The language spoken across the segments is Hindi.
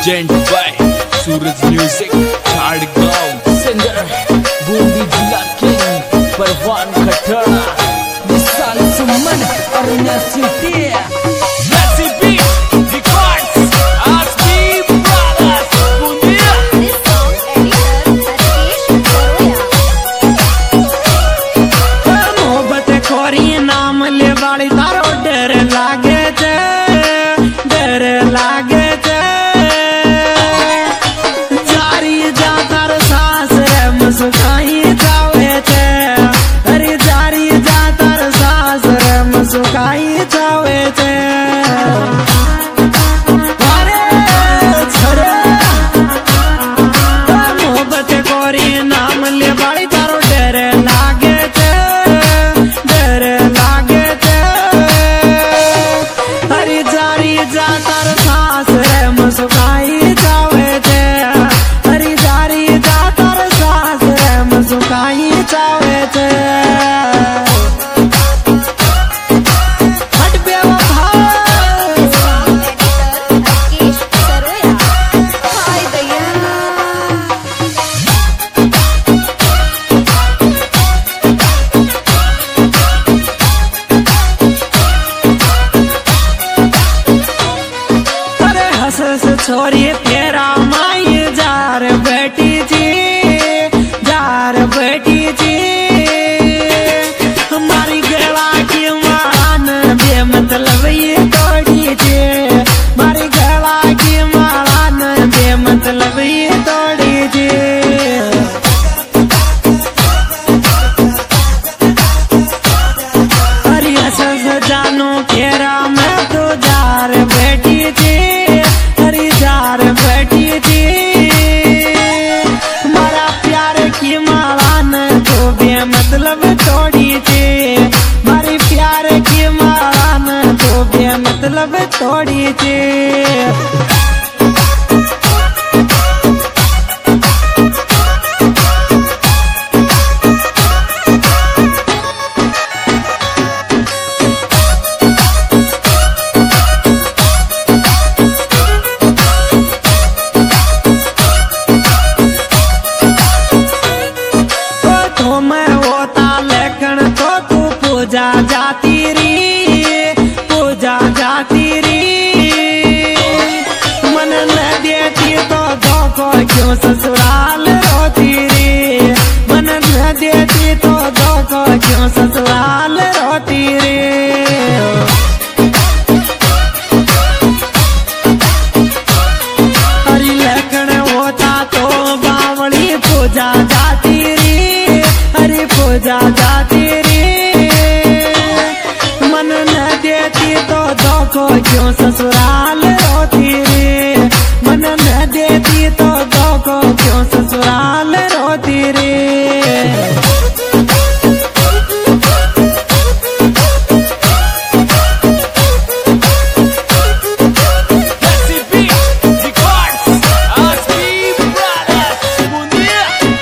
Present by Suraj music Jhadgaon singer Bundi जिला किंग परवान खटाना विशाल सुमन और नसीटी नसीबी रिकॉर्ड्स आसकी ब्रदर्स बूंदिया। This song editor Harkesh Baroya। मोहब्बत खोरी नाम ले वाली तारो डर लागे छे, डर लागे छे। जारी जातर सास रे मुस्काई जावे छे, अरे जारी जातर सास रे मुस्काई जावे छे। अरे छरे मोहब्बत खोरी नाम ले वाली तारो डर लागे छे, डर लागे छे। हरी जारी जातर सास रे मुस्काई जावे छे, हरी जारी जातर सास रे मुस्काई जावे छे। हट बेवफा Song editor Harkesh Baroya। हाय दया अरे हंस हंस छोरी तेरा माई जार बेटी जी, जार बेटी जी। हमारी गला की मान बेमतलब ये तोड़ी जी, हमारी गला की मान बेमतलब ये तोड़ी जी। हरी हंस हंस जानू तेरा मैं तो जार बेटी थी, हरी जार बेटी थी। हमारा प्यार की माला ने तो बेमतलब तोड़ी थी, हमारी प्यार की माला ने तो बेमतलब तोड़ी थी। तो मैं होता लेकिन तो तू पूजा जाती री, पूजा जाती री। मन न देती तो धोखो क्यों ससुराल रोती री, मन न देती तो धोखो क्यों ससुराल रोती री। हरी लखन होता तो बावली पूजा जाती री, हरी पूजा जाती री। मन न देती तो धोखो क्यों ससुराल रोती री, मन न देती तो धोखो क्यों ससुराल रोती री। नसीबी रिकॉर्ड्स आसकी ब्रदर्स बूंदिया।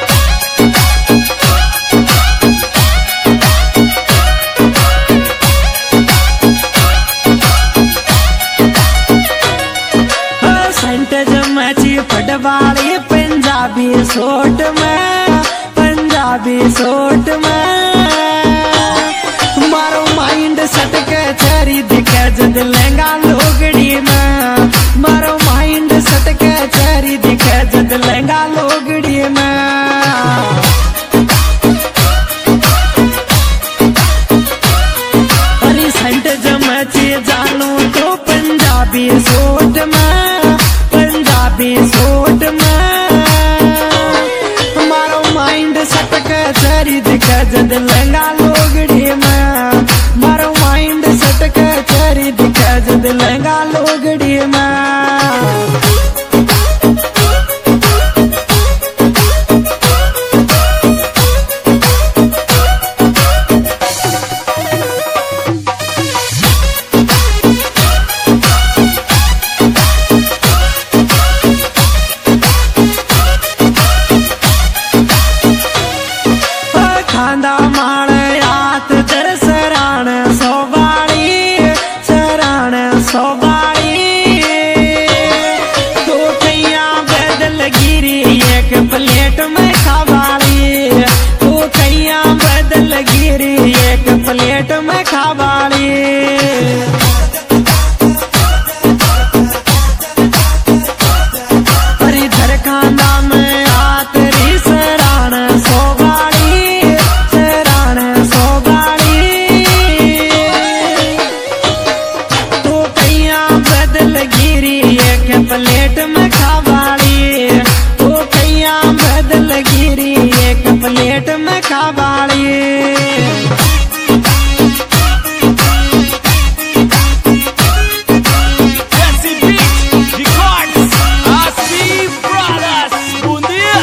सेंट जमची फटवाली पंजाबी सूट में, पंजाबी सूट में। मारो माइंड सटके चरी दिखे जद लहंगा लोगड़ी में, मारो माइंड सटके चरी दिखे जद लहंगा लोगड़ी में। हरी सेंट जमची जानू तो पंजाबी सूट में, पंजाबी सूट में। हमारो माइंड सटक चरी दिखे जद लहंगा लोगड़ी में, मारो माइंड सटक चरी दिखे जद लहंगा लोगड़ी में। खावाली हरिधर खाना में आतरी सराण सोगाड़ी सराण सोगाड़ी तो कैया बदल गिरी एक प्लेट में खावाली तो कैया बदल गिरी एक प्लेट में खावाली Jesse Beat Records, Aspi Brothers, Bundia.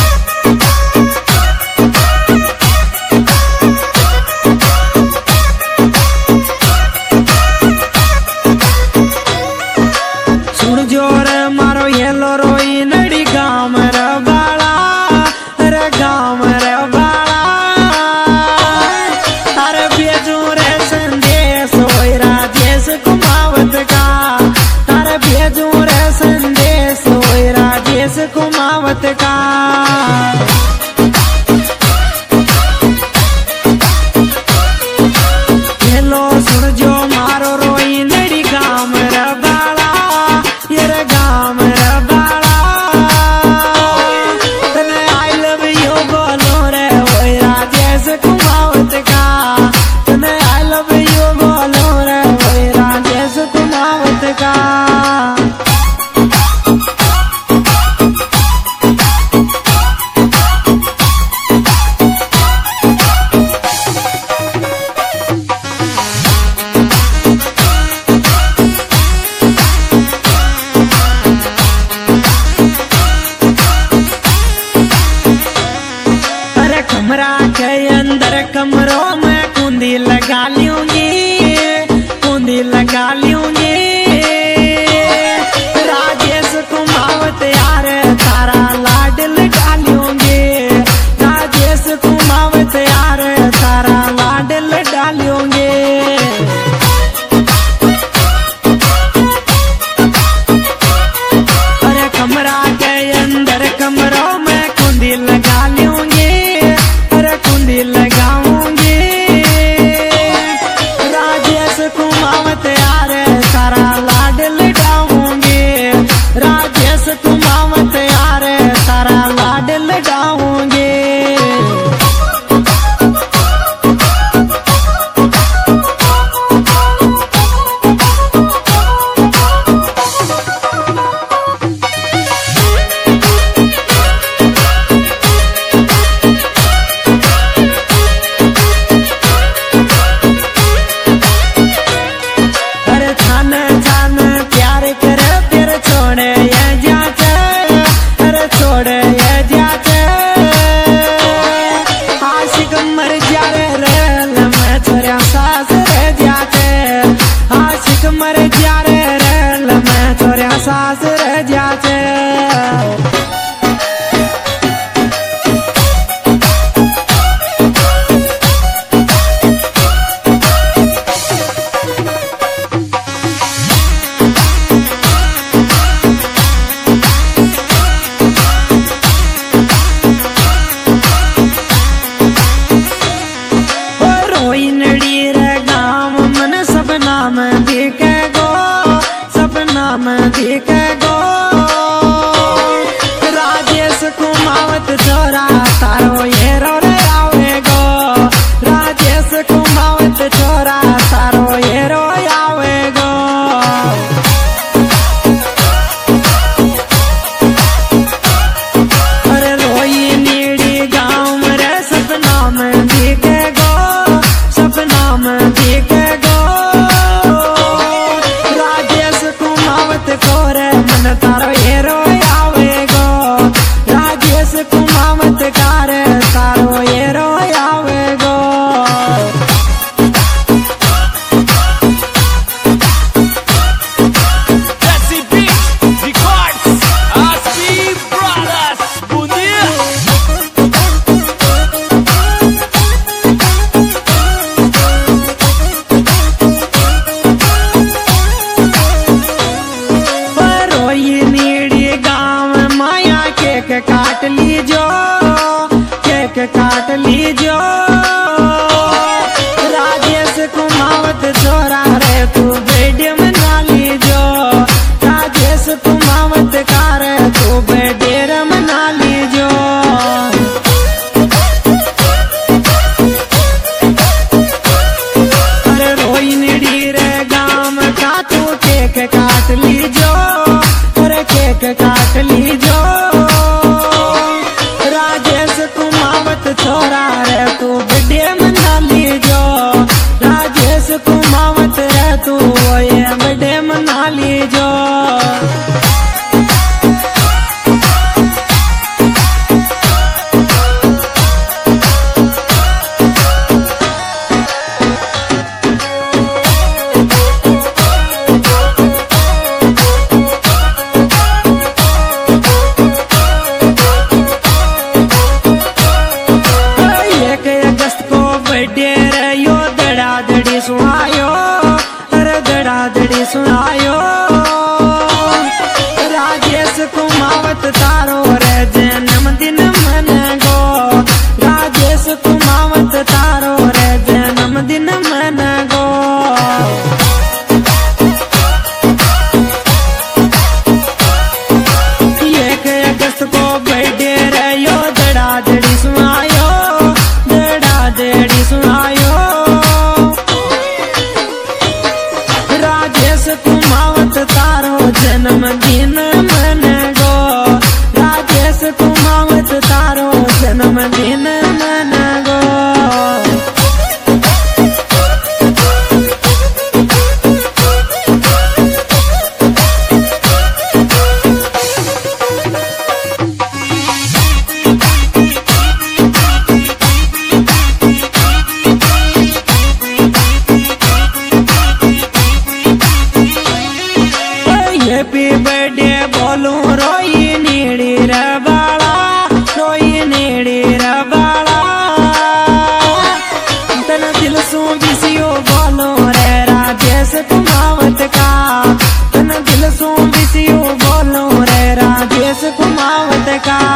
सुन जोर मारो येलो रोई नड़ी गाम रे बाला रे गाम रे बाला अरे बेजू रे संदेश होई राजेश कुमावत का तारे बेजू रे संदेश होई राजेश कुमावत का हेलो सुन जो मारो रोई नड़ी गाम रे बाला ये रे गाम रे बाला तने आई लव यू बोलो रे ओए राजेश कुमावत का तने आई लव यू बोलो रे ओए राजेश कुमावत का अरे कमरा के अंदर कमरों में कुंदी लगा लूंगी कुंदी लगा लूंगी राजेश कुमावत यार तारा लाडल डालूंगी राजेश कुमावत यार तारा लाडल डालूंगी अरे कमरा के अंदर कमरों में कुंदी लगा लूंगी अरे कुंदी लगाऊंगी राजेश कुमावत यार सारा लाडल डाऊंगी राजेश कुमावत यार सारा लाडल डाऊंगी अरे छान छान प्यार कर फिर छोड़े ये जाते अरे छोड़े ये जाते आशिक मर जा रे मैं छोरा सास रे जाते आशिक मर जा रे मैं छोरा सास रे जाते रोई नड़ी रे गाम मन सपना में देखे गो सपना में देखे गो राजेश कुमावत छोरा तारो ये रो रे आवे गो राजेश कुमावत छोरा तारो ये रो आवे गो अरे रोई नीड़ी गाँव रे सपना में देखे गो सपना में देखे गो राजेश कुमावत को रे मन तारो ये रो आवे गो राजेश कुमावत का रे तारो ये रो आवे गो Jesse Beat Records, Aspi Brothers, Bundia. रोई नीड़ी गाँव माया केक काट लीजो केक काट लीजो राजेश कुमार कुमावत कार तू बर्थडे मना लीजो। अरे रोहिणी रे गाम का तू केक काट लीजो, अरे केक काट लीजो। राजेश कुमावत छोरा रे तू बर्थडे मना लीजो, राजेश कुमावत रे तू ये बर्थडे मना लीजो। सुनायो राजेश कुमावत तारो रे जन्मदिन मनागो, राजेश कुमावत तारो रे जन्मदिन मनागो। एक अगस्त को बर्थडे रे यो दड़ा दड़ी सुनायो, दड़ा दड़ी सुनायो। कुमावत तारो जन्मदिन मनागो, राजेश कुमावत तारो जन्मदिन मनागो। हैप्पी बर्थडे बोलू रोहिणी रे बाला, रोहिणी रे बाला। तन दिल सू बिसियो बोलो रे राजेश कुमावत का, तन दिल सू बिसियो बोलो रे राजेश कुमावत का।